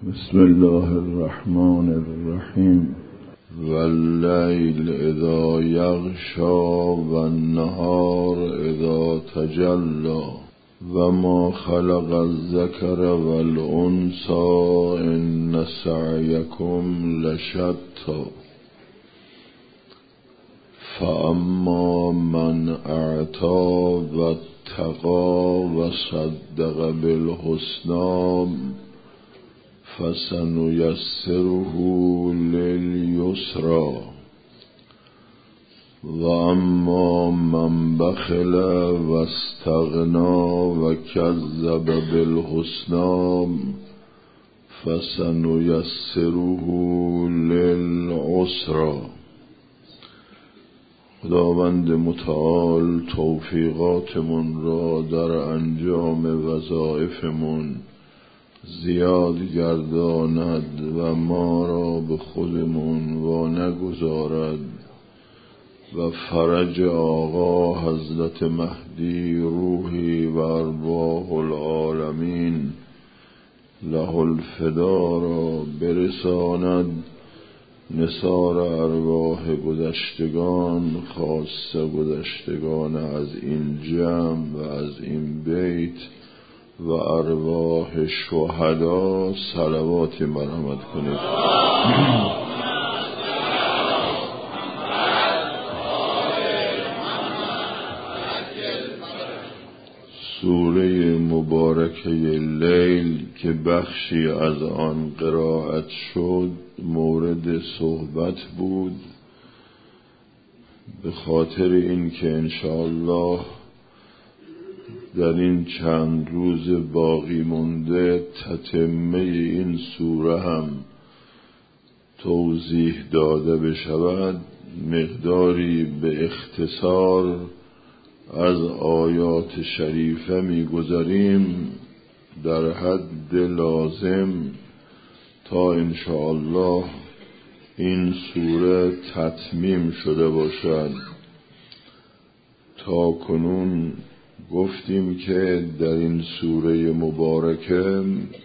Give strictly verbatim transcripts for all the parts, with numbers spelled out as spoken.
بسم الله الرحمن الرحیم. واللیل اذا یغشی والنهار اذا تجلی وما خلق الذکر والانثی ان سعیکم لشتی فاما من اعطی واتقی وصدق بالحسنی فسنیسره لليسرى واما من بخل واستغنى وكذب بالحسنى فسنیسره للعسرى. خداوند متعال توفیقاتمون را در انجام وظایفمون زیاد گرداند و ما را به خودمون وا نگذارد و فرج آقا حضرت مهدی روحی و ارواح العالمین له الفدا را برساند. نثار ارواح گذشتگان، خاصه گذشتگان از این جمع و از این بیت و ارواح شهدا صلوات مرحمت کنید. سوره مبارکه لیل که بخشی از آن قرائت شد مورد صحبت بود، به خاطر این که انشاءالله در این چند روز باقی مونده تتمه این سوره هم توضیح داده بشود، مقداری به اختصار از آیات شریفه می‌گذاریم در حد لازم تا انشاءالله این سوره تتمیم شده باشد. تا کنون گفتیم که در این سوره مبارکه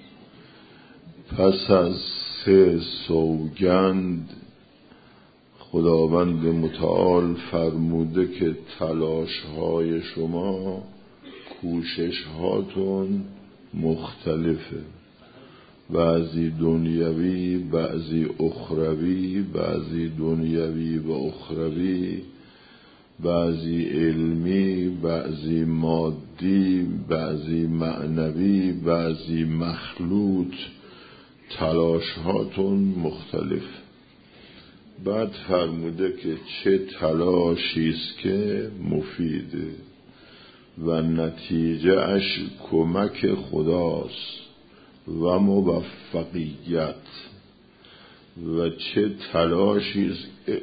پس از سه سوگند خداوند متعال فرموده که تلاش‌های شما، کوشش‌هاتون مختلفه، بعضی دنیوی، بعضی اخروی، بعضی دنیوی و اخروی، بعضی علمی، بعضی مادی، بعضی معنوی، بعضی مخلوط، تلاش‌هاتون مختلف. بعد فرموده که چه تلاشیست که مفیده و نتیجه اش کمک خداست و موفقیت، و چه تلاشیست که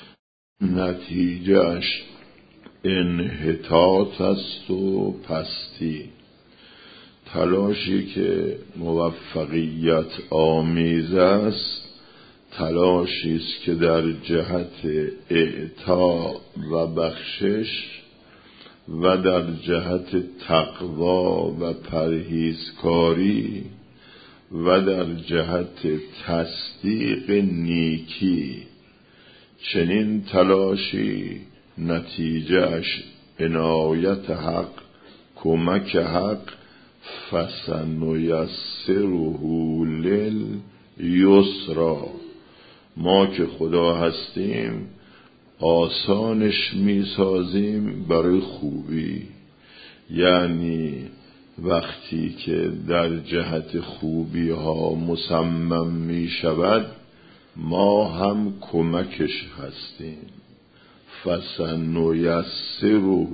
نتیجه اش انحطاط است و پستی. تلاشی که موفقیت آمیز است تلاشی است که در جهت اعطا و بخشش و در جهت تقوا و پرهیزکاری و در جهت تصدیق نیکی، چنین تلاشی نتیجه اش عنایت حق، کمک حق، فسنیسره للیسری. ما که خدا هستیم آسانش می سازیم برای خوبی، یعنی وقتی که در جهت خوبی ها مصمم می شود ما هم کمکش هستیم. فسنیسره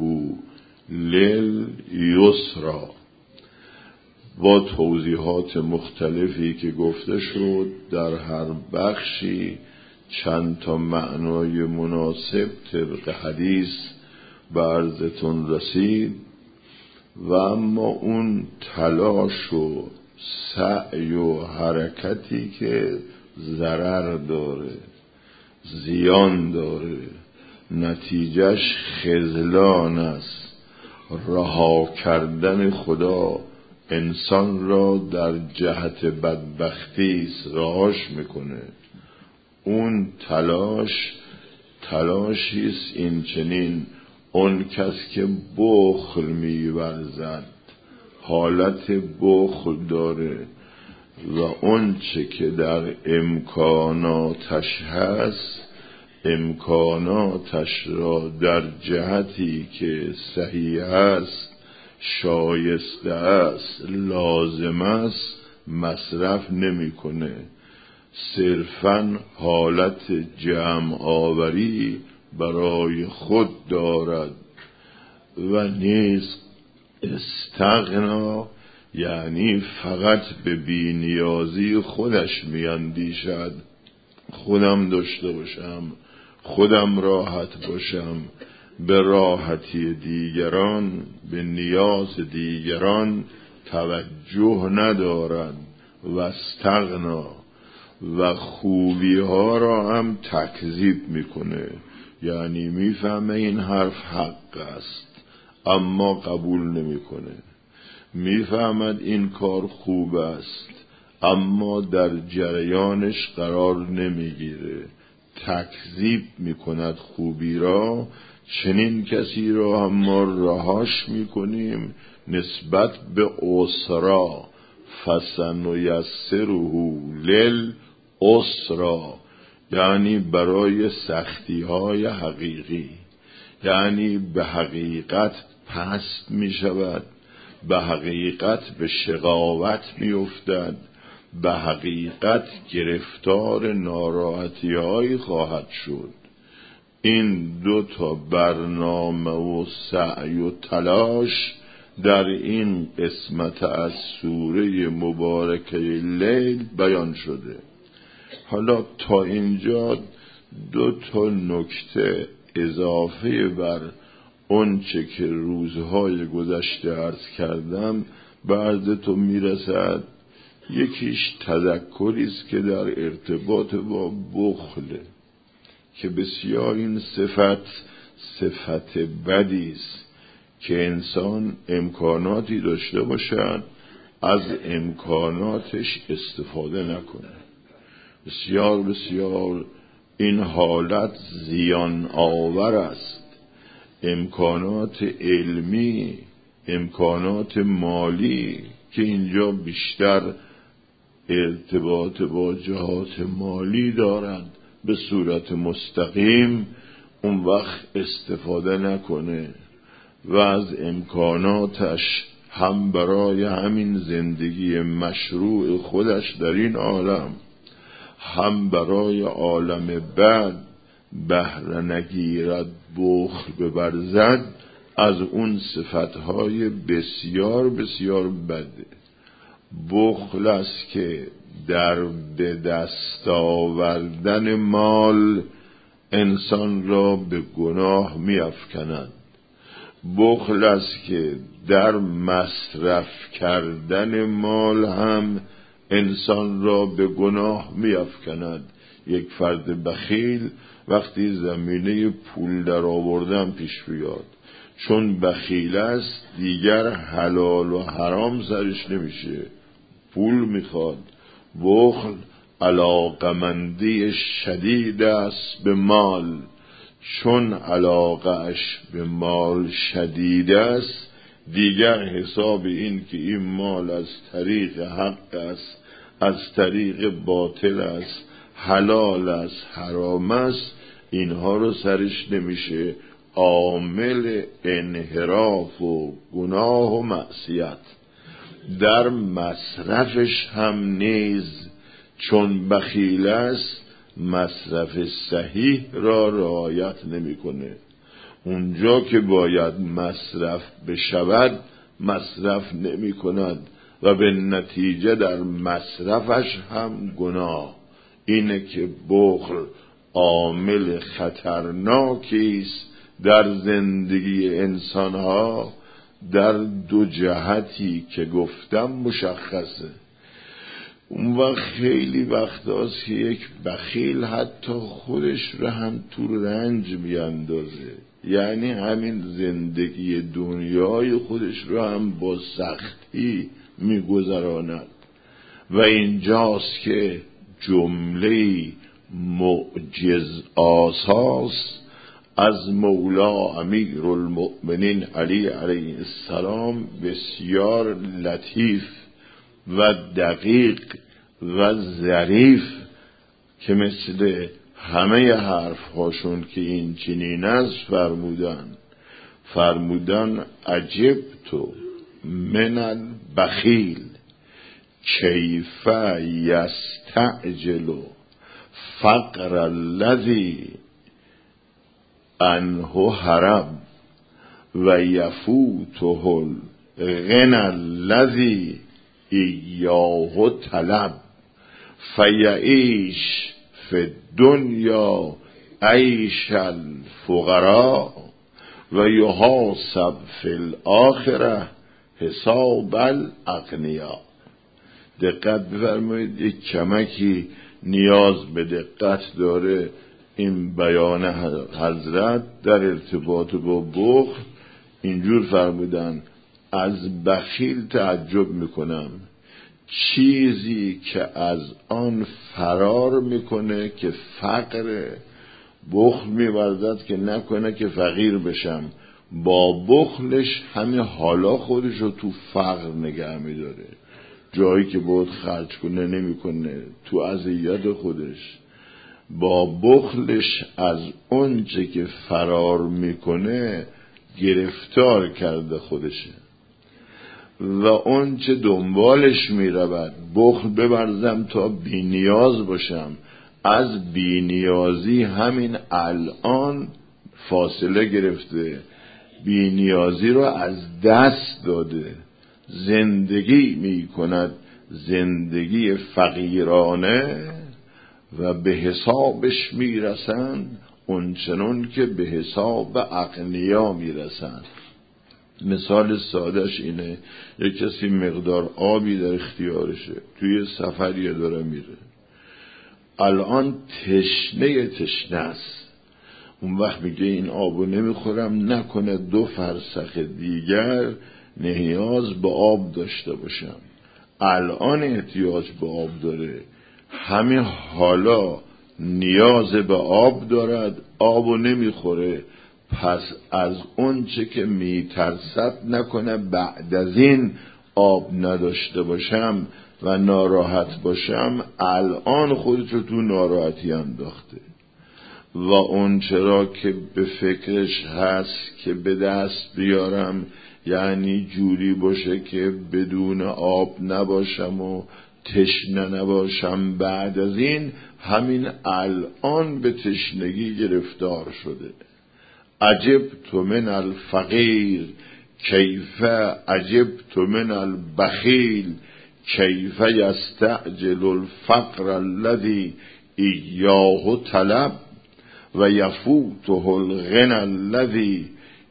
للیسری. با توضیحات مختلفی که گفته شد در هر بخشی چند تا معنای مناسب طبق حدیث به عرضتون رسید، و اما اون تلاش و سعی و حرکتی که ضرر داره، زیان داره، نتیجهش خذلان است، رها کردن خدا، انسان را در جهت بدبختی رهاش میکنه. اون تلاش تلاشی است این چنین اون کس که بخل می‌ورزد حالت بخل داره و اون چه که در امکاناتش هست امکاناتش را در جهتی که صحیح است، شایسته است، لازم است مصرف نمی‌کنه. صرفاً حالت جمع آوری برای خود دارد و نیز استغنا، یعنی فقط به بی‌نیازی خودش میاندیشد. خودم داشته باشم، خودم راحت باشم، به راحتی دیگران، به نیاز دیگران توجه ندارد و استغنا و خوبی ها را هم تکذیب میکنه. یعنی میفهمه این حرف حق است اما قبول نمیکنه، میفهمد این کار خوب است اما در جریانش قرار نمیگیره، تکذیب میکند خوبی را. چنین کسی را هم ما رهاش میکنیم نسبت به اسرا، فسنیسره للعسری، یعنی برای سختی های حقیقی، یعنی به حقیقت پست می شود، به حقیقت به شقاوت می افتد، به حقیقت گرفتار ناراحتی هایی خواهد شد. این دو تا برنامه و سعی و تلاش در این قسمت از سوره مبارکه لیل بیان شده. حالا تا اینجا دو تا نکته اضافه بر اون چه که روزهای گذشته عرض کردم به عرضتون میرسد. یکیش تذکری است که در ارتباط با بخل که بسیار این صفت صفت بدی است که انسان امکاناتی داشته باشد از امکاناتش استفاده نکنه. بسیار بسیار این حالت زیان آور است. امکانات علمی، امکانات مالی که اینجا بیشتر ارتباط با جهات مالی دارند به صورت مستقیم، اون وقت استفاده نکنه و از امکاناتش هم برای همین زندگی مشروع خودش در این عالم هم برای عالم بعد بهره نگیرد، بخل ببرزد، از اون صفتهای بسیار بسیار بده. بخل است که در به دست آوردن مال انسان را به گناه می افکند. بخل است که در مصرف کردن مال هم انسان را به گناه می افکند. یک فرد بخیل وقتی زمینه پول در آوردن پیش بیاد، چون بخیل است دیگر حلال و حرام سرش نمیشه، پول میخواد. بخل علاقمندی شدید است به مال، چون علاقهش به مال شدید است دیگر حساب این که این مال از طریق حق است، از طریق باطل است، حلال است، حرام است، اینها رو سرش نمیشه. عامل انحراف و گناه و معصیت در مصرفش هم نیز چون بخیل است مصرف صحیح را رعایت نمیکنه. اونجا که باید مصرف بشود مصرف نمی کند و به نتیجه در مصرفش هم گناه. اینه که بخل عامل خطرناکی است در زندگی انسانها در دو جهتی که گفتم مشخصه. اون وقت خیلی وقت هاست که یک بخیل حتی خودش رو هم تو رنج میاندازه، یعنی همین زندگی دنیای خودش رو هم با سختی میگذراند. و اینجاست که جمله معجز آساس از مولا امیر المؤمنین علی علیه السلام بسیار لطیف و دقیق و ظریف که مثل همه حرف هاشون که این چنین است فرمودن فرمودن عجبتو من البخیل کیف یستعجل فقر الذی عنه هرب و یفوته الغنى الذی ایاه طلب فیعیش فی الدنیا عیش الفقراء و یحاسب فی الاخره حساب الاغنیاء. دقت بفرمایید، یک کمکی نیاز به دقت داره این بیان حضرت در ارتباط با بخل. اینجور فرمودن از بخیل تعجب میکنم، چیزی که از آن فرار میکنه که فقر، بخل می‌ورزد که نکنه که فقیر بشم، با بخلش همه حالا خودش رو تو فقر نگه میداره، جایی که باید خرج کنه نمیکنه، تو اذیت خودش. با بخلش از اونچه که فرار میکنه گرفتار کرده خودشه و اونچه دنبالش میرود. بخل ببرزم تا بی نیاز باشم، از بی نیازی همین الان فاصله گرفته، بی نیازی رو از دست داده، زندگی می کند زندگی فقیرانه و به حسابش می رسند اونچنان که به حساب اغنیا می رسند. مثال سادش اینه، یک کسی مقدار آبی در اختیارشه، توی سفریه داره میره، الان تشنه تشنه است، اون وقت میگه این آبو نمیخورم، نکنه دو فرسخ دیگر نیاز به آب داشته باشم. الان احتیاج به آب داره، همین حالا نیاز به آب دارد، آبو نمیخوره، پس از اون چه که میترسد نکنه بعد از این آب نداشته باشم و ناراحت باشم، الان خودش رو تو ناراحتی انداخته و اون چرا که به فکرش هست که به دست بیارم، یعنی جوری باشه که بدون آب نباشم و تشنه نباشم، بعد از این همین الان به تشنگی گرفتار شده. عجبت من الفقیر کیف عجبت من البخیل کیف یستعجل الفقر الذی ایاه طلب و یفوته الغنى الذی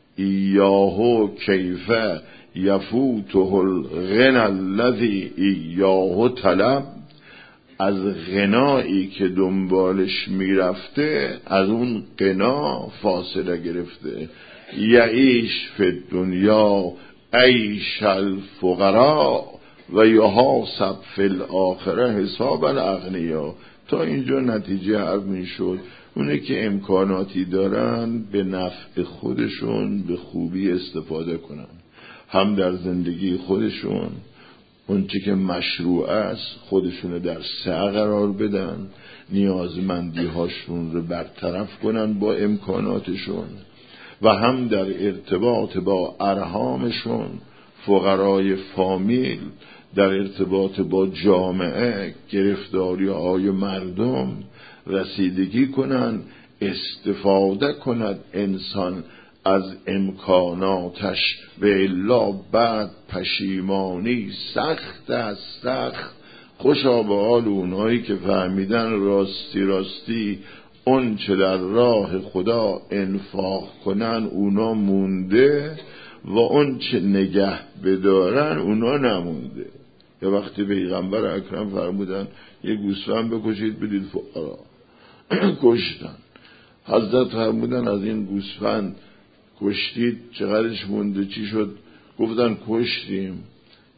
ایاه کیف یفوته الغنى الذی ایاه طلب. از غنایی که دنبالش میرفته از اون غنا فاصله گرفته. یعیش فی الدنیا عیش الفقراء و یحاسب فی الاخره حساب الاغنیاء. تا اینجا نتیجه حرف میشد اونه که امکاناتی دارن به نفع خودشون به خوبی استفاده کنن، هم در زندگی خودشون اون چی که مشروع است خودشون در سعی قرار بدن، نیازمندی هاشون رو برطرف کنن با امکاناتشون، و هم در ارتباط با ارحامشون، فقرای فامیل، در ارتباط با جامعه، گرفتاری های مردم رسیدگی کنن، استفاده کند انسان از امکاناتش، و الا بعد پشیمانی سخت است سخت. خوشا به حال اونایی که فهمیدن راستی راستی اون چه در راه خدا انفاق کنن اونا مونده و اون چه نگه بدارن اونا نمونده. یه وقتی پیغمبر اکرم فرمودن یه گوسفند بکشید بدید فقرا، کشتن. حضرت فرمودن از این گوسفند کشتید چقدرش مونده چی شد؟ گفتن کشتیم.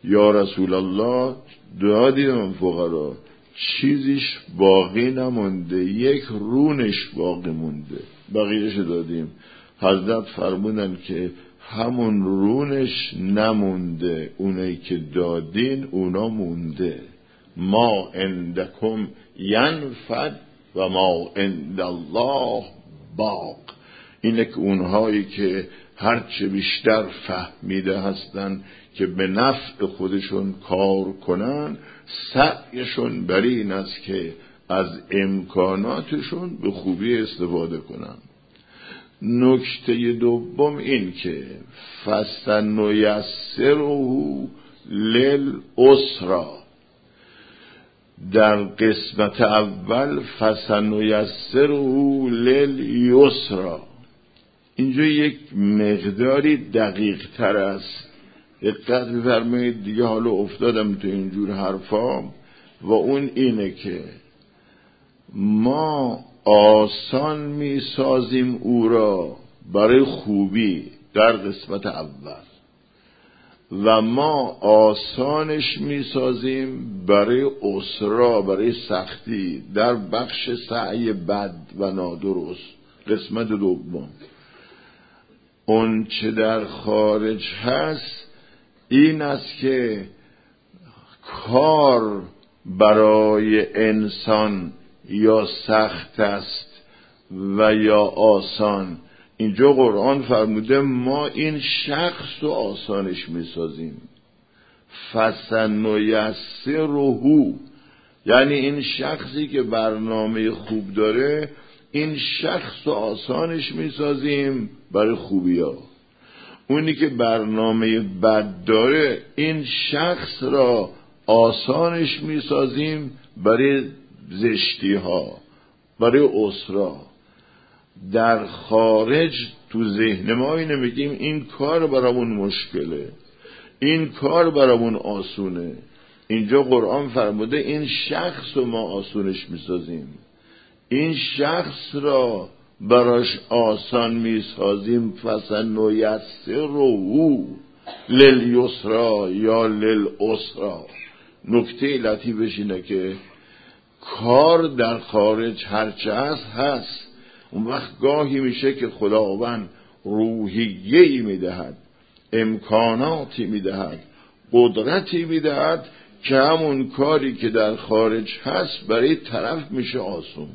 یا رسول الله دادیم فقرا، چیزیش باقی نمونده، یک رونش باقی مونده، بقیهش دادیم. حضرت فرمودن که همون رونش نمونده، اونایی که دادین اونا مونده. ما عندکم ینفد و ما عند الله باق. اینه که اونهایی که هرچه بیشتر فهمیده هستن که به نفع خودشون کار کنن، سعیشون بر این است که از امکاناتشون به خوبی استفاده کنن. نکته دوم این که فسنیسره للعسری، در قسمت اول فسنیسره للیسری، اینجا یک مقداری دقیق تر است. دقت بفرمایید دیگه، حالا افتادم تو اینجور حرفا و اون اینه که ما آسان می سازیم او را برای خوبی در قسمت اول و ما آسانش می سازیم برای اسرا، برای سختی در بخش سعی بد و نادرست قسمت دوم. اون چه در خارج هست این است که کار برای انسان یا سخت است و یا آسان. اینجا قرآن فرموده ما این شخص رو آسانش میسازیم. فسنیسره، یعنی این شخصی که برنامه خوب داره، این شخص رو آسانش میسازیم برای خوبی ها. اونی که برنامه بد داره، این شخص را آسانش میسازیم برای زشتی ها، برای اسرا. در خارج تو ذهن ما اینه میگیم این کار برامون مشکله، این کار برامون آسونه. اینجا قرآن فرموده این شخص رو ما آسونش میسازیم، این شخص را براش آسان میسازیم. فسنیسره للیسری یا للعسری. نکته لطیفش اینه که کار در خارج هرچه هست هست، اون وقت گاهی میشه که خداوند روحیه‌ای میدهد، امکاناتی میدهد، قدرتی میدهد که همون کاری که در خارج هست برای طرف میشه آسون.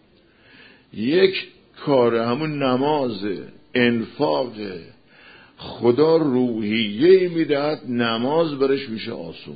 یک کار همون نماز، انفاق، خدا روحیه‌ای میدهد، نماز برش میشه آسون،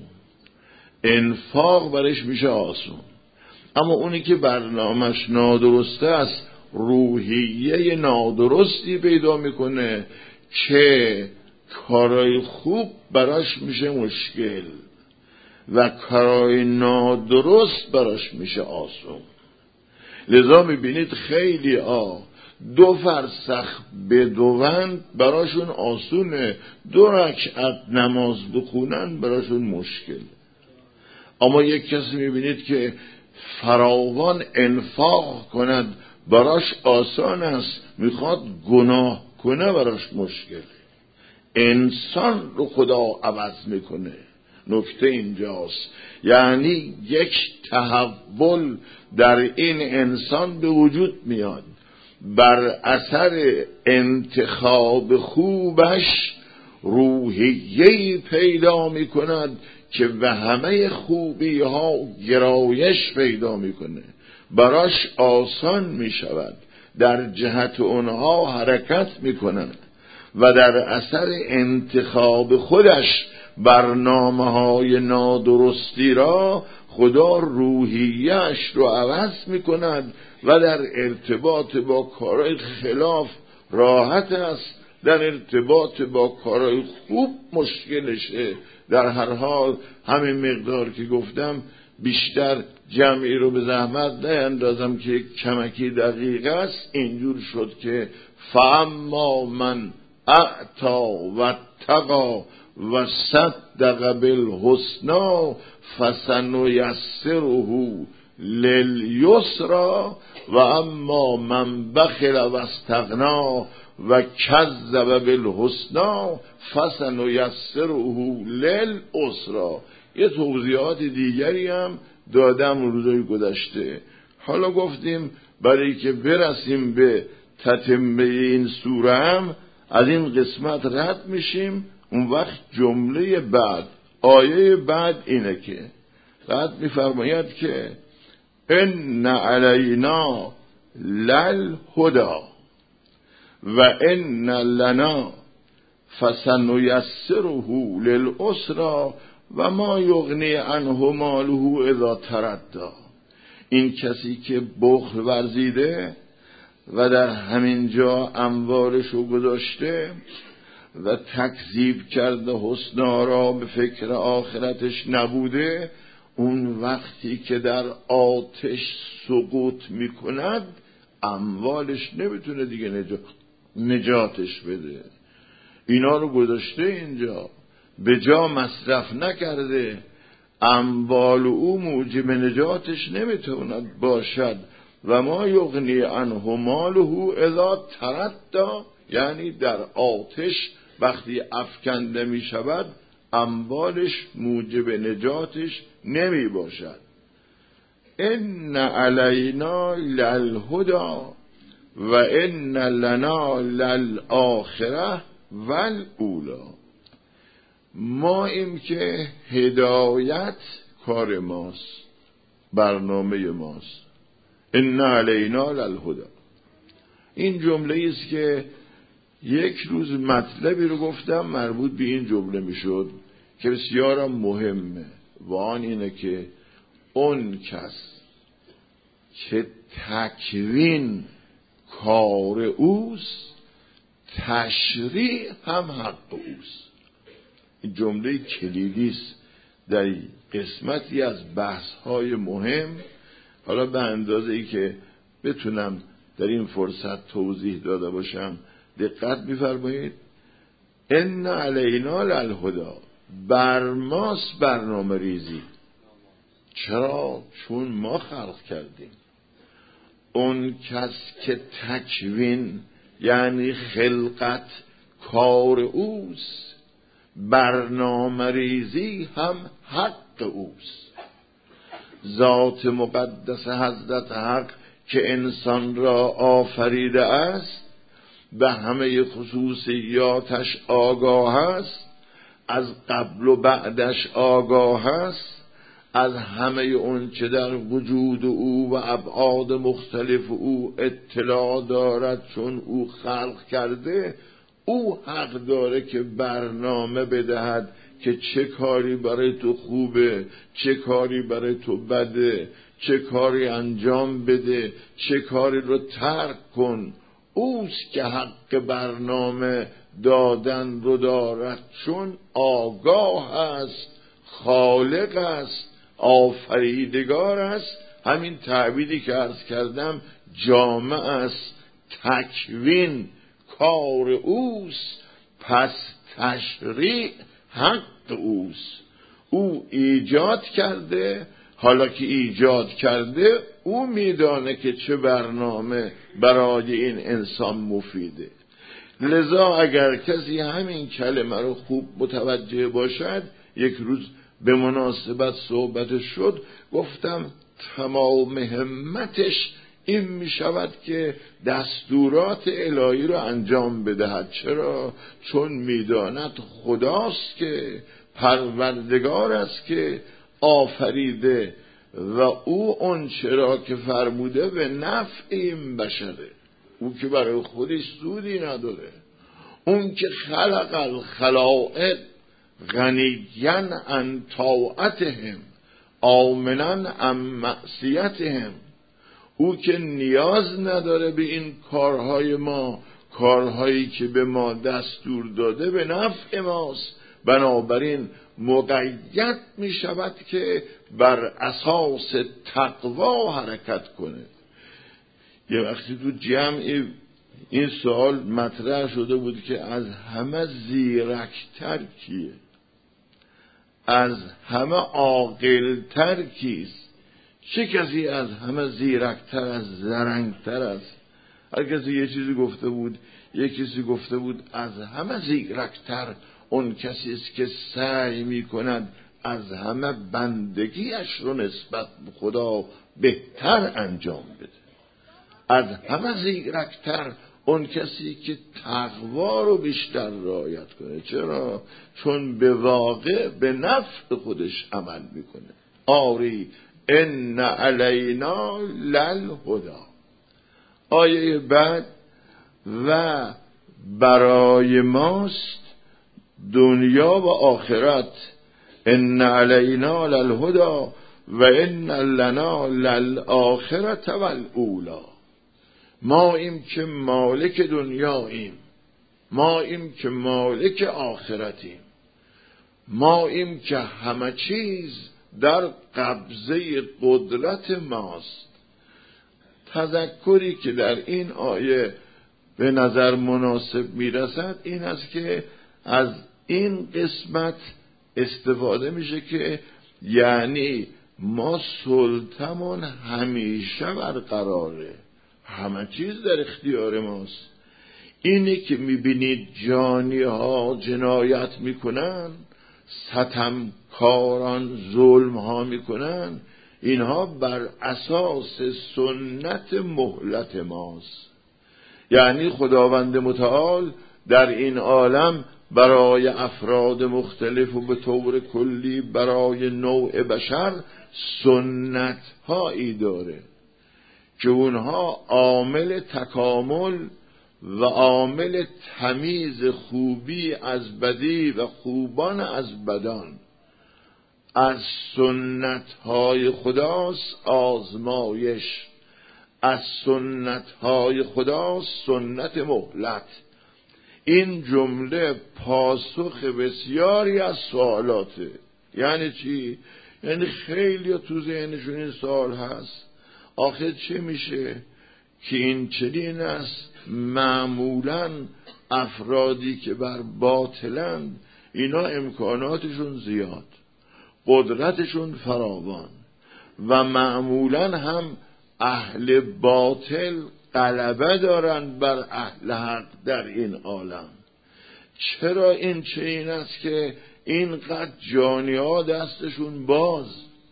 انفاق برش میشه آسون. اما اونی که برنامه‌اش نادرسته است، روحیه نادرستی پیدا میکنه که کارای خوب براش میشه مشکل و کارای نادرست براش میشه آسون. لذا میبینید خیلی آ دو فرسخ بدوند براشون آسونه، دو رکعت نماز بخونن براشون مشکل. اما یک کسی میبینید که فراوان انفاق کند براش آسان است، میخواد گناه کنه براش مشکل. انسان رو خدا عوض میکنه. نکته اینجاست، یعنی یک تحول در این انسان به وجود میاد بر اثر انتخاب خوبش، روحیه‌ای پیدا میکند که به همه خوبی ها گرایش پیدا میکنه، براش آسان میشود، در جهت اونها حرکت میکند و در اثر انتخاب خودش برنامه های نادرستی را خدا روحیه‌اش رو عوض میکند و در ارتباط با کارهای خلاف راحت است، در ارتباط با کارهای خوب مشکلشه. در هر حال همین مقدار که گفتم، بیشتر جمعی رو به زحمت نیندازم که کمکی دقیق است. اینجور شد که فاما من اعطا و تقا و صدق بالحسنی فسنیسره للیسری و اما من بخل و استغنا و کذب بالحسنی فسنیسره للعسری. یه توضیحات دیگری هم دادم روزهای گذشته. حالا گفتیم برای که برسیم به تتمه این سوره هم از این قسمت رد میشیم. اون وقت جمله بعد، آیه بعد اینه که بعد میفرماید که ان علینا للهدی و ان لنا فسنیسره للعسری و ما یغنی عنه ماله اذا تردی. این کسی که بخل ورزیده و در همین جا اموالشو گذاشته و تکذیب کرده حسنا را، به فکر آخرتش نبوده، اون وقتی که در آتش سقوط میکند اموالش نمیتونه دیگه نجات نجاتش بده. اینا رو گذاشته اینجا، به جا مصرف نکرده، اموال او موجب نجاتش نمیتواند باشد. و ما یغنی عنه ماله اذا تردی، یعنی در آتش وقتی افکنده می شود اموالش موجب نجاتش نمی باشد. ان علینا للهدی و ان لنا للآخره والاولی. ما ایم که هدایت کار ماست، برنامه ماست. ان علینا للهدی. این جمله است که یک روز مطلبی رو گفتم مربوط به این جمله میشد که بسیار مهمه و آن اینه که اون کس که تکوین کار اوست تشریع هم حق اوست. این جمله کلیدی است در قسمتی از بحث‌های مهم. حالا به اندازه ای که بتونم در این فرصت توضیح داده باشم دقت می‌فرمایید. ان علینا للهدی، بر ماست برنامه ریزی. چرا؟ چون ما خلق کردیم. اون کس که تکوین یعنی خلقت کار اوست، برنامه ریزی هم حق اوست. ذات مقدس حضرت حق که انسان را آفریده است به همه خصوصیاتش آگاه است، از قبل و بعدش آگاه است، از همه اون چه در وجود او و ابعاد مختلف او اطلاع دارد، چون او خلق کرده. او حق داره که برنامه بدهد که چه کاری برای تو خوبه، چه کاری برای تو بده، چه کاری انجام بده، چه کاری رو ترک کن. اوست که حق برنامه دادن رو دارد، چون آگاه است، خالق است، آفریدگار است. همین تعبیری که عرض کردم جامع است. تکوین کار اوست، پس تشریع حق اوست. او ایجاد کرده، حالا که ایجاد کرده او میدانه که چه برنامه برای این انسان مفیده. لذا اگر کسی همین کلمه رو خوب متوجه باشد، یک روز به مناسبت صحبت شد، گفتم تمام همتش این می شود که دستورات الهی رو انجام بدهد. چرا؟ چون میداند خداست که پروردگار است که آفریده و او اون چرا که فرموده به نفع این بشره. او که برای خودش سودی نداره. اون که خلق الخلائق غنیاً عن طاعتهم آمناً عن معصیتهم. او که نیاز نداره به این کارهای ما، کارهایی که به ما دستور داده به نفع ماست. بنابراین مقید می شود که بر اساس تقوا حرکت کنه. یه وقتی تو جمع این سوال مطرح شده بود که از همه زیرکتر کیه؟ از همه عاقلتر کیست؟ چه کسی از همه زیرکتر، از زرنگتر است؟ هر کسی یه چیزی گفته بود. یک کسی گفته بود از همه زیرکتر اون کسی است که سعی می کند از همه بندگیش رو نسبت به خدا بهتر انجام بده. از همه زیرکتر اون کسی که تقوا رو بیشتر رعایت کنه. چرا؟ چون به واقع به نفع خودش عمل میکنه. آری ان علینا للهدی. آیه بعد و برای ماست دنیا و آخرت. ان علینا للهدی و ان لنا للآخرة والاولی. ما ایم که مالک دنیاییم، ما ایم که مالک آخرتیم، ما ایم که همه چیز در قبضه قدرت ماست. تذکری که در این آیه به نظر مناسب میرسد این است که از این قسمت استفاده میشه که یعنی ما سلطمون همیشه برقراره، همه چیز در اختیار ماست. اینی که میبینید جانی ها جنایت میکنن، ستمکاران ظلم ها میکنن، اینها بر اساس سنت مهلت ماست. یعنی خداوند متعال در این عالم برای افراد مختلف و به طور کلی برای نوع بشر سنت هایی داره که اونها عامل تکامل و عامل تمیز خوبی از بدی و خوبان از بدان. از سنت های خداست آزمایش، از سنت های خداست سنت مهلت. این جمله پاسخ بسیاری از سوالاته. یعنی چی؟ یعنی خیلی تو ذهنشون این سوال هست آخه چه میشه که این چنین است؟ معمولاً افرادی که بر باطلند اینا امکاناتشون زیاد، قدرتشون فراوان و معمولاً هم اهل باطل غلبه دارند بر اهل حق در این عالم. چرا این چنین است که اینقدر جانی ها دستشون باز،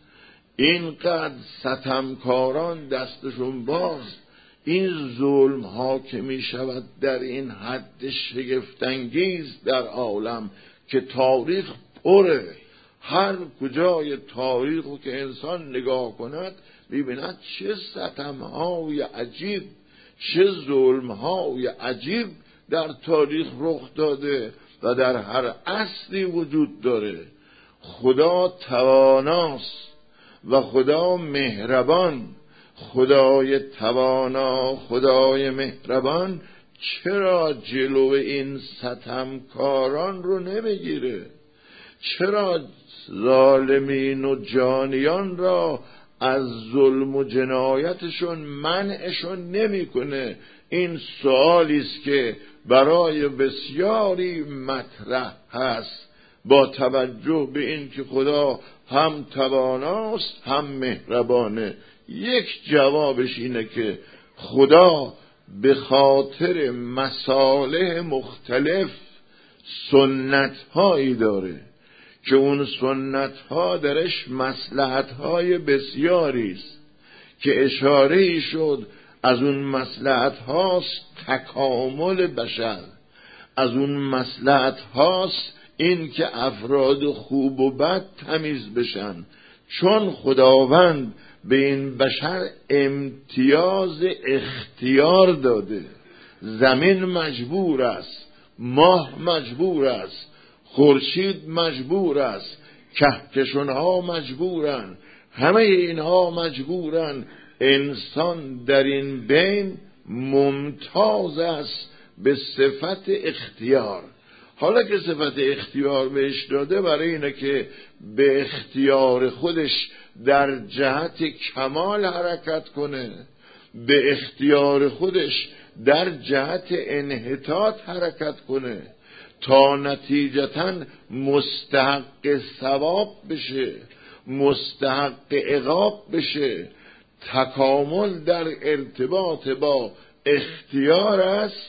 اینقدر ستمکاران دستشون باز، این ظلم ها که می شود در این حد شگفت‌انگیز در عالم که تاریخ پره. هر کجای تاریخ رو که انسان نگاه کند می‌بیند چه ستم‌های عجیب، چه ظلم‌های عجیب در تاریخ رخ داده و در هر عصری وجود داره. خدا تواناست و خدا مهربان. خدای توانا، خدای مهربان چرا جلو این ستمکاران رو نمیگیره؟ چرا ظالمین و جانیان را از ظلم و جنایتشون منعشون نمیکنه؟ این سوالی است که برای بسیاری مطرح هست با توجه به این که خدا هم تواناست هم مهربانه. یک جوابش اینه که خدا به خاطر مصالح مختلف سنت هایی داره که اون سنت ها درش مصلحت های بسیاری است که اشاره شد. از اون مصلحت هاست تکامل بشر، از اون مصلحت هاست این که افراد خوب و بد تمیز بشن، چون خداوند به این بشر امتیاز اختیار داده. زمین مجبور است، ماه مجبور است، خورشید مجبور است، کهکشان‌ها مجبورن، همه اینها مجبورن. انسان در این بین ممتاز است به صفت اختیار. حالا که صفت اختیار بهش داده برای اینه که به اختیار خودش در جهت کمال حرکت کنه، به اختیار خودش در جهت انحطاط حرکت کنه تا نتیجتاً مستحق ثواب بشه، مستحق عقاب بشه. تکامل در ارتباط با اختیار است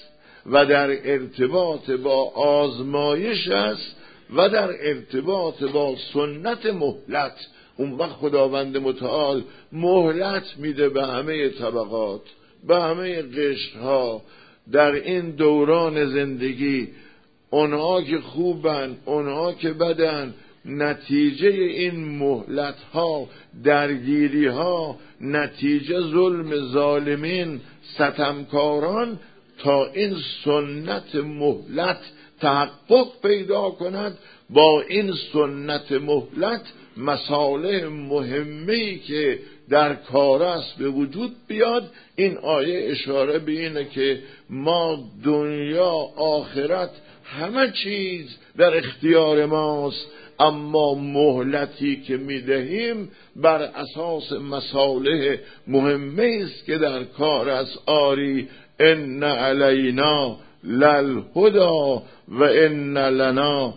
و در ارتباط با آزمایش است و در ارتباط با سنت مهلت. اون وقت خداوند متعال مهلت میده به همه طبقات، به همه قشرها در این دوران زندگی. اونها که خوبن، اونها که بدن، نتیجه این مهلت ها، درگیری ها، نتیجه ظلم ظالمین، ستمکاران، تا این سنت مهلت تحقق پیدا کند. با این سنت مهلت مصالح مهمی که در کار است به وجود بیاد. این آیه اشاره به اینه که ما دنیا آخرت همه چیز در اختیار ماست، اما مهلتی که میدهیم بر اساس مصالح مهمی است که در کار است. آری ان علینا للهدی و ان لنا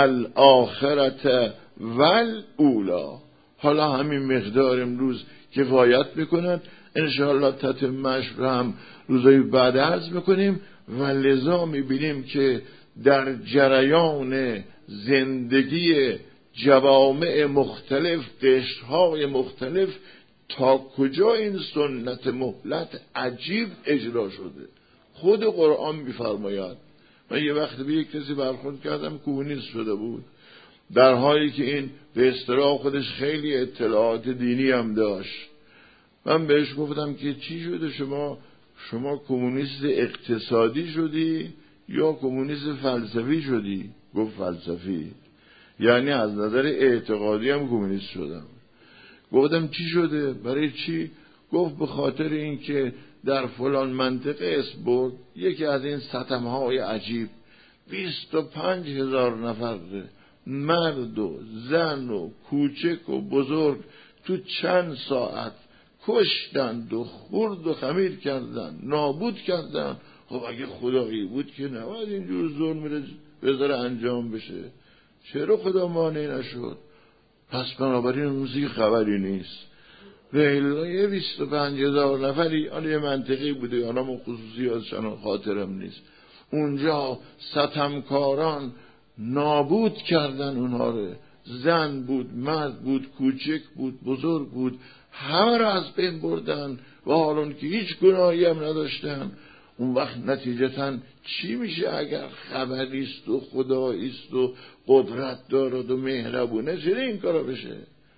للآخرة والاولی. حالا همین مقدار امروز کفایت میکند، انشاءالله تتمه‌اش رو هم روزای بعد عرض میکنیم. و لذا میبینیم که در جریان زندگی جوامع مختلف، قشرهای مختلف، تا کجا این سنت مهلت عجیب اجرا شده. خود قرآن میفرماید. من یه وقت به یک کسی برخورد کردم کمونیست شده بود، در حالی که این به اصطلاح خودش خیلی اطلاعات دینی هم داشت. من بهش گفتم که چی شده شما شما کمونیست اقتصادی شدی یا کمونیست فلسفی شدی؟ گفت فلسفی. یعنی از نظر اعتقادی هم کمونیست شدم. گفتم چی شده؟ برای چی؟ گفت به خاطر اینکه در فلان منطقه اسم برد، یکی از این ستمهای عجیب، بیست و پنج هزار نفر مرد و زن و کوچک و بزرگ تو چند ساعت کشتند و خورد و خمیر کردن، نابود کردن. خب اگه خدایی بود که نباید اینجور ظلم بذاره انجام بشه، چرا خدا مانع نشد؟ پس بنابراین موزی خبری نیست. ویلای بیست و پنج هزار نفری، آن یه منطقی بوده، یا من خصوصی ازشان خاطرم نیست، اونجا ستمکاران نابود کردن اونها رو. زن بود، مرد بود، کوچک بود، بزرگ بود، همه را از بین بردن و حالون که هیچ گناهی هم نداشتن. اون وقت نتیجتاً چی میشه اگر خبریست و خداییست و قدرت دارد و مهربونه؟ چرا این کارا بشه؟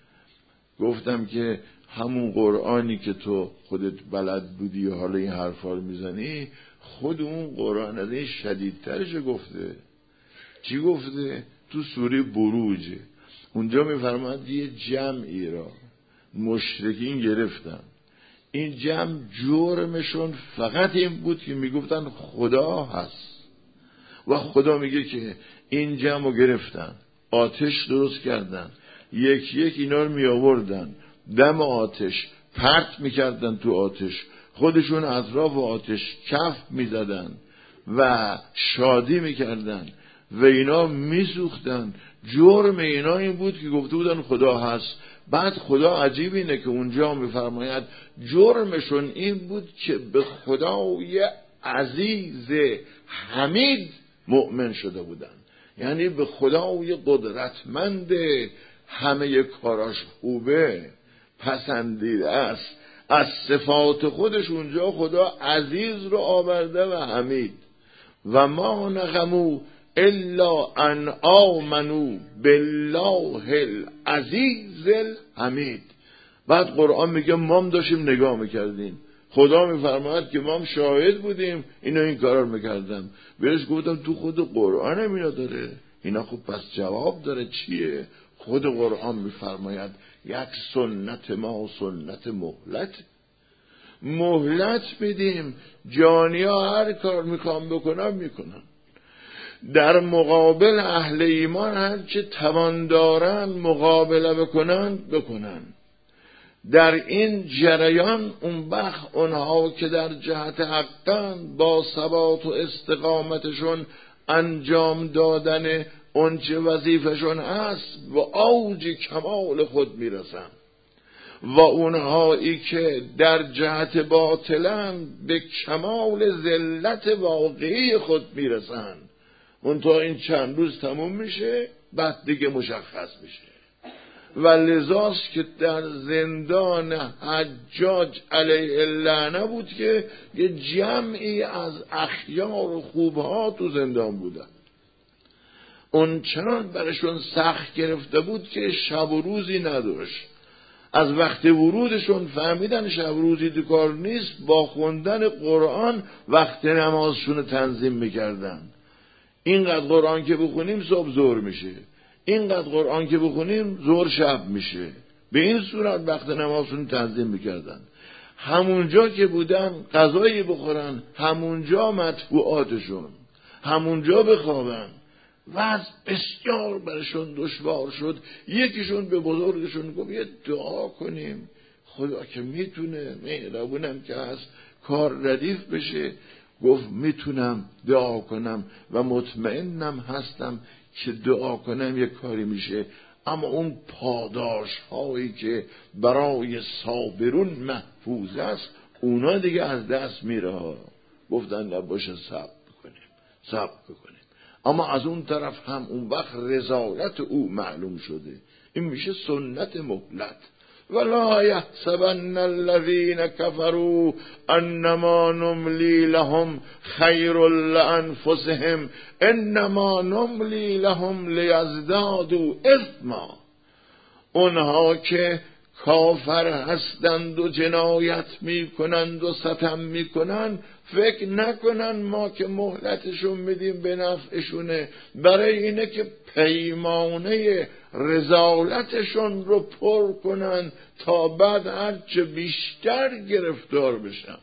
گفتم که همون قرآنی که تو خودت بلد بودی و حالا این حرفا رو میزنی، خود اون قرآن از این شدیدترش گفته. چی گفته؟ تو سوره بروج اونجا میفرماد یه جمعی را مشرکین گرفتن. این جمع جرمشون فقط این بود که میگفتن خدا هست و خدا میگه که این جمع رو گرفتن، آتش درست کردن، یک یک اینا رو می آوردن دم آتش، پرت میکردن تو آتش، خودشون اطراف آتش کف میزدن و شادی میکردن و اینا میسوختن. جرم اینا این بود که گفته بودن خدا هست. بعد خدا عجیب اینه که اونجا میفرماید جرمشون این بود که به خدای عزیز حمید مؤمن شده بودن، یعنی به خدای قدرتمند همه کاراش خوبه پسندیده است. از صفات خودش اونجا خدا عزیز رو آورده و حمید. و ما نقمو الا ان آمنو بالله العزیز الحمید. بعد قرآن میگه ما هم داشتیم نگاه میکردیم، خدا میفرماید که ما هم شاهد بودیم اینا این کارا میکردن. بهش گفتم تو خود قرآن هم اینا داره، اینا خب پس جواب داره. چیه؟ خود قرآن میفرماید یک سنت ما سنت مهلت، مهلت میدیم، جانی ها هر کار میخوام بکنم میکنن. در مقابل اهل ایمان هر چه توان دارن مقابله بکنن بکنن. در این جریان اون وقت اونها که در جهت حقن با ثبات و استقامتشون انجام دادن اون چه وظیفشون هست و اوج کمال خود میرسن. و اونهایی که در جهت باطلند به کمال ذلت واقعی خود میرسن. منتها این چند روز تموم میشه، بعد دیگه مشخص میشه. و لذاست که در زندان حجاج علیه اللعنه بود که یه جمعی از اخیار و خوبها تو زندان بودن. اون چنان برشون سخت گرفته بود که شب و روزی نداشت. از وقت ورودشون فهمیدن شب و روزی دو کار نیست، با خوندن قرآن وقت نمازشون تنظیم میکردن. اینقدر قرآن که بخونیم صبح ظهر میشه، اینقدر قرآن که بخونیم ظهر شب میشه. به این صورت وقت نمازشون تنظیم میکردن. همونجا که بودن غذایی بخورن، همونجا مطبوعاتشون، همونجا بخوابن. وضع بسیار برشون دشوار شد. یکیشون به بزرگشون گفت یه دعا کنیم، خدا که میتونه، مهربونم که هست، کار ردیف بشه. گفت میتونم دعا کنم و مطمئنم هستم که دعا کنم یک کاری میشه، اما اون پاداش هایی که برای صابرون محفوظ است اونا دیگه از دست میره ها. گفتن نباشه، صبر بکنیم صبر بکنیم. اما از اون طرف هم اون وقت رضایت او معلوم شده. این میشه سنت مهلت. ولا یحسبن الذین کفروا انما نملی لهم خیر لانفسهم انما نملی لهم لیزدادوا اثما. اونها که کافر هستند و جنایت میکنند و ستم میکنند فکر نکنن ما که مهلتشون میدیم به نفعشونه، برای اینه که پیمانه رذالتشون رو پر کنن تا بعد هرچه بیشتر گرفتار بشن.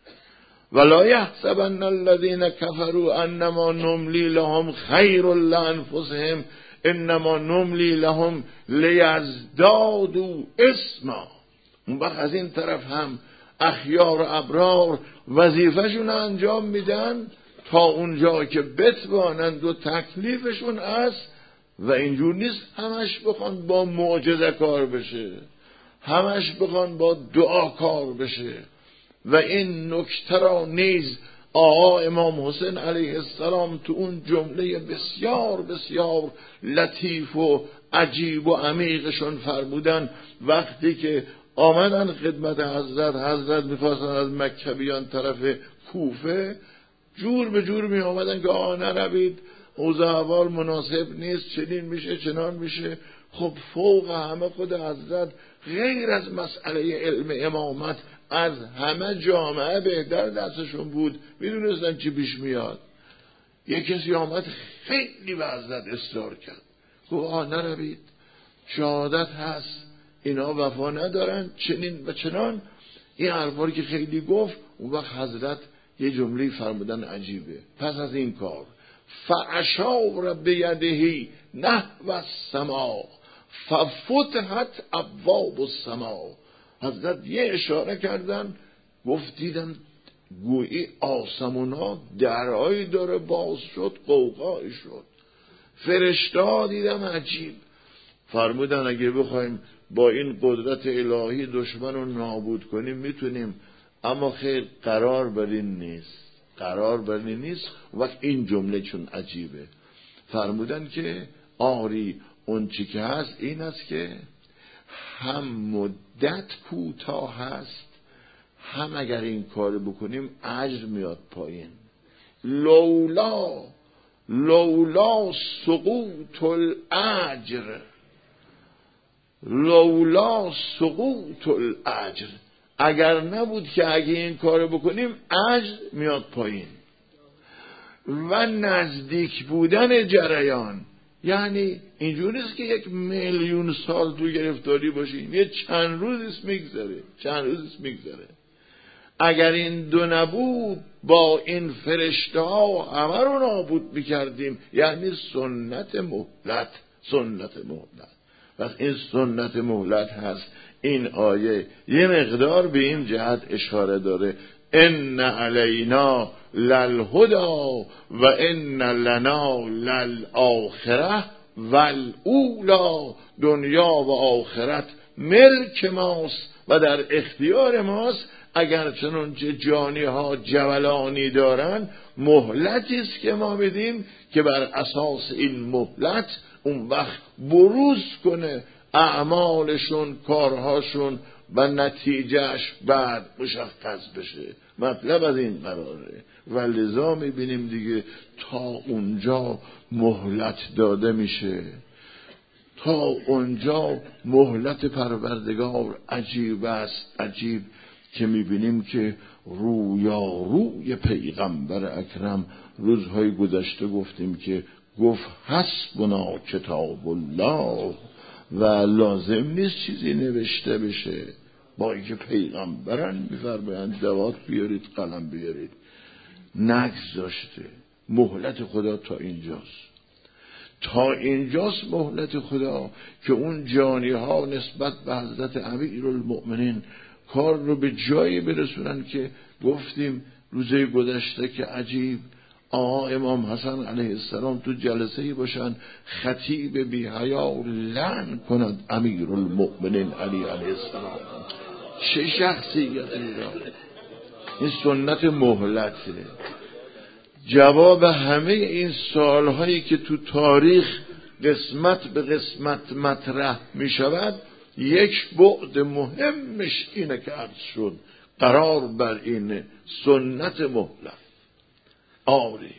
ولا یحسبن الذین کفروا انما نملی لهم خیر لانفسهم انما نملی لهم لیزدادوا اثما. اون وقت از این طرف هم اخیار و ابرار وظیفهشون انجام میدن تا اونجا که بتوانند و تکلیفشون است. و اینجور نیست همش بخوان با معجزه کار بشه، همش بخوان با دعا کار بشه. و این نکته را نیز آقا امام حسین علیه السلام تو اون جمله بسیار بسیار لطیف و عجیب و عمیقشون فرمودن. وقتی که آمدن خدمت حضرت، حضرت میخواستن از مکه بیان طرف کوفه، جور به جور می آمدن که آقا نروید، اوضاع احوال مناسب نیست، چنین میشه چنان میشه. خب فوق همه خود حضرت غیر از مسئله علم امامت از همه جامعه بهتر دستشون بود، میدونستن چی پیش میاد. یک کسی آمد خیلی به حضرت اصرار کرد، گفت آقا نروید، شهادت هست، اینا وفا ندارن، چنین و چنان. این حرفایی که خیلی گفت، اون وقت حضرت یه جمله فرمودن عجیبه. پس از این کار فاشار بیدهی نحو السما ففتحت ابواب السما. حضرت یه اشاره کردن، گفت دیدم گویی آسمونا درهایی داره باز شد، قوقایی شد. فرشته دیدم عجیب. فرمودن اگه بخوایم با این قدرت الهی دشمن رو نابود کنیم میتونیم، اما خیر قرار بر این نیست، قرار بر این نیست. وقت این جمله چون عجیبه، فرمودن که آری اون چی که هست این است که هم مدت کوتاه هست، هم اگر این کار بکنیم اجر میاد پایین. لولا لولا سقوط الاجر لولا سقوط الاجر، اگر نبود که اگه این کار بکنیم اجر میاد پایین. و نزدیک بودن جریان، یعنی اینجور نیست که یک میلیون سال تو گرفتاری باشیم، یه چند روزیست میگذره، چند روزیست میگذره. اگر این دو نبود با این فرشته ها همه رو نابود میکردیم. یعنی سنت مهلت، سنت مهلت. پس این سنت مهلت هست. این آیه یه مقدار به این جهت اشاره داره، ان علینا للهدی و ان لنا للآخره والاولی. دنیا و آخرت ملک ماست و در اختیار ماست. اگر چنانچه جانی ها جولانی دارن، مهلتی است که ما بدیم که بر اساس این مهلت اون وقت بروز کنه اعمالشون، کارهاشون و نتیجهش بعد مشخص بشه. مطلب از این قراره و لذا میبینیم دیگه تا اونجا مهلت داده میشه، تا اونجا مهلت پروردگار عجیب است، عجیب که میبینیم که رویاروی پیغمبر اکرم روزهای گذشته گفتیم که گفت حسبنا کتاب الله و لازم نیست چیزی نوشته بشه، با اینکه پیغمبران میفرمایند دوات بیارید قلم بیارید، نگذاشته. مهلت خدا تا اینجاست، تا اینجاست مهلت خدا که اون جانی ها نسبت به حضرت امیرالمؤمنین کار رو به جایی برسونن که گفتیم روزه گذشته که عجیب آقا امام حسن علیه السلام تو جلسه‌ای باشن، خطیب بی حیا لعن کند امیرالمؤمنین علی علیه السلام. چه شخصیتی را! این سنت مهلته. جواب همه این سوالهایی که تو تاریخ قسمت به قسمت مطرح می شود، یک بعد مهمش اینه که عرض شد قرار بر این سنت مهلت. آری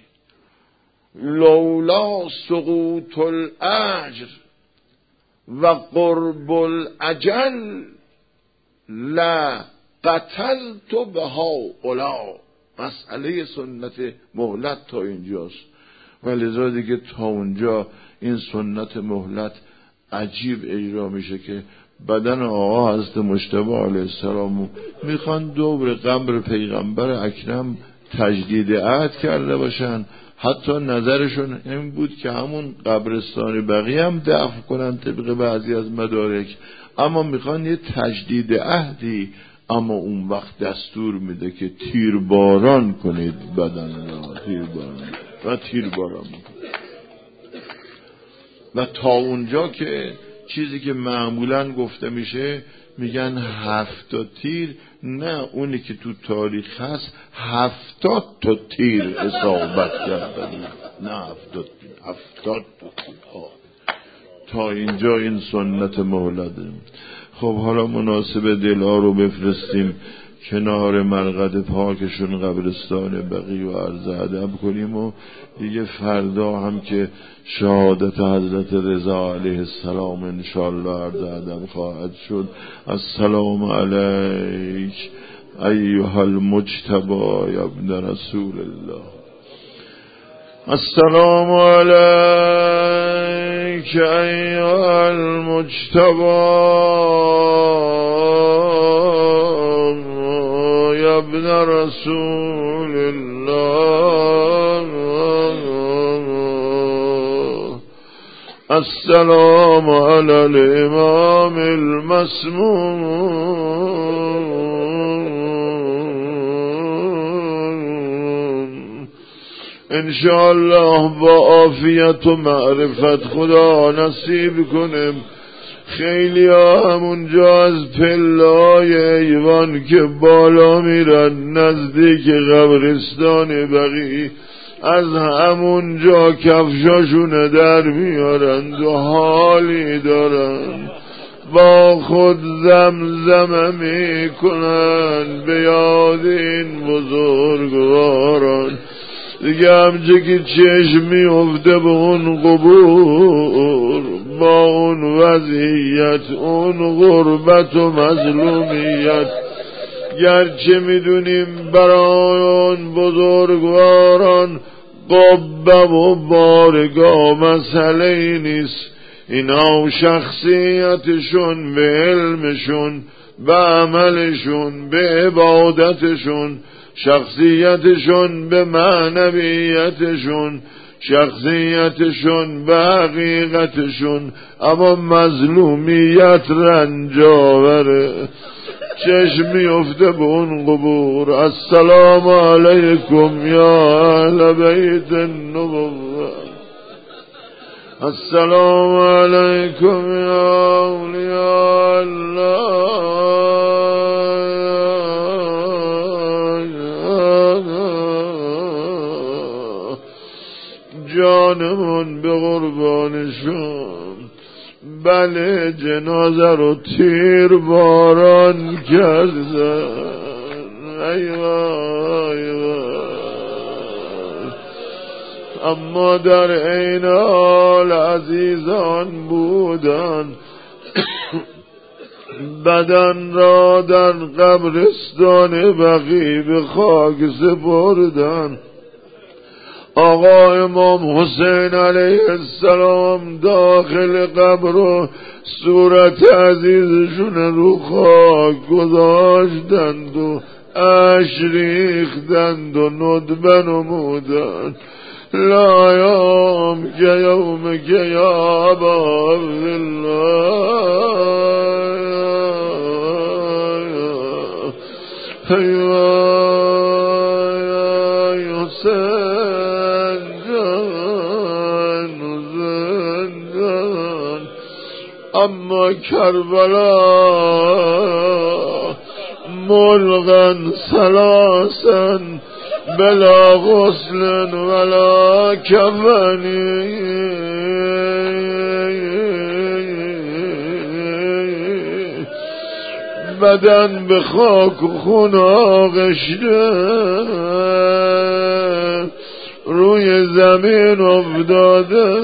لولا سقوط الاجر و قرب الاجل لا قتلت بهؤلاء. مسئله سنت مهلت تا اینجاست و لذا دیگه تا اونجا این سنت مهلت عجیب اجرا میشه که بدن آقا حضرت مجتبی علیه السلام میخوان دور قبر پیغمبر اکرم تجدید عهد کرده باشن. حتی نظرشون این بود که همون قبرستان بقیه هم دفن کنن طبق بعضی از مدارک، اما میخوان یه تجدید عهدی، اما اون وقت دستور میده که تیرباران کنید بدن را، تیرباران و تیرباران و تا اونجا که چیزی که معمولا گفته میشه میگن هفتاد تیر، نه اونی که تو تاریخ هست هفتاد تا تیر اصابت کردن، نه هفتاد تیر، هفتاد تا تیر. تا اینجا این سنت مولده. خب حالا مناسب دلها رو بفرستیم کنار مرقد پاکشون قبرستان بقی و عرض ادب کنیم و دیگه فردا هم که شهادت حضرت رضا علیه السلام انشاءالله عرض ادب خواهد شد. السلام علیک ایها المجتبی ابن رسول الله. السلام علیک ایها المجتبی ابن رسول الله. السلام علی الامام المسموم. انشاءالله با عافیت و معرفت خدا نصیب کنیم. خیلی ها همونجا از پله‌های ایوان که بالا میرن نزدیک قبرستان بقی، از همونجا کفشاشون در میارند و حالی دارن، با خود زمزمه میکنن به یاد این بزرگواران. دیگه همچه که چشم میفته به اون قبور، با اون وضعیت، اون غربت و مظلومیت، گرچه میدونیم برای اون بزرگواران قبه و بارگاه مسئله ای نیست، اینا شخصیتشون به علمشون، به عملشون، به عبادتشون، شخصیتشون به معنویتشون، شخصیتشون به حقیقتشون، اما مظلومیت رنجاوره، چشمی افته به اون قبور. السلام علیکم یا اهل بیت النبوة. السلام علیکم یا اولیاء الله. جانشون، بله جنازه رو تیر باران کردن. ای وای وای. اما در عین حال عزیزان بودن بدن را در قبرستان بقیع به خاک سپردن. آقا امام حسین علیه السلام داخل قبر و صورت عزیزشون رو خاک گذاشتند و اش ریختند و ندبه نمودند. لا یوم که یوم که یا ابا اما کربلا ملغا ثلاثا بلا غسل ولا کفنی. بدن به خاک و خون آغشته روی زمین افتاده.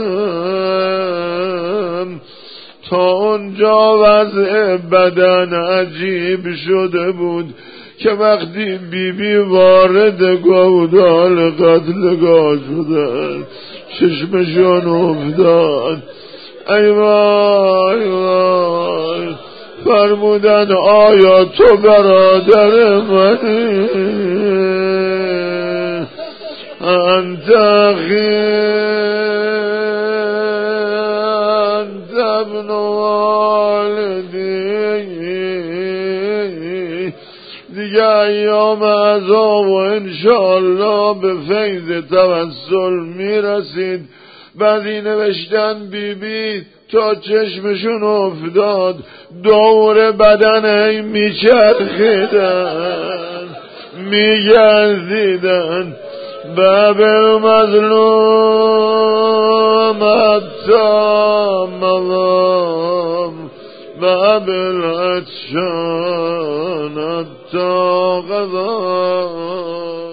تا اونجا وضع بدن عجیب شده بود که وقتی بی بی وارد گودال قتلگاه شدن چشمشون افتاد. ای وای وای. فرمودن آیا تو برادر منی؟ انت ابن والدی. دیگه ایام عذاب و انشاءالله به فیض توسل میرسید. بعدی نوشتن بی بی تا چشمشون افتاد دور بدن ای میچرخیدن میگردیدن. باب المظلوم حتی مظلوم، باب العطشان حتی غضب.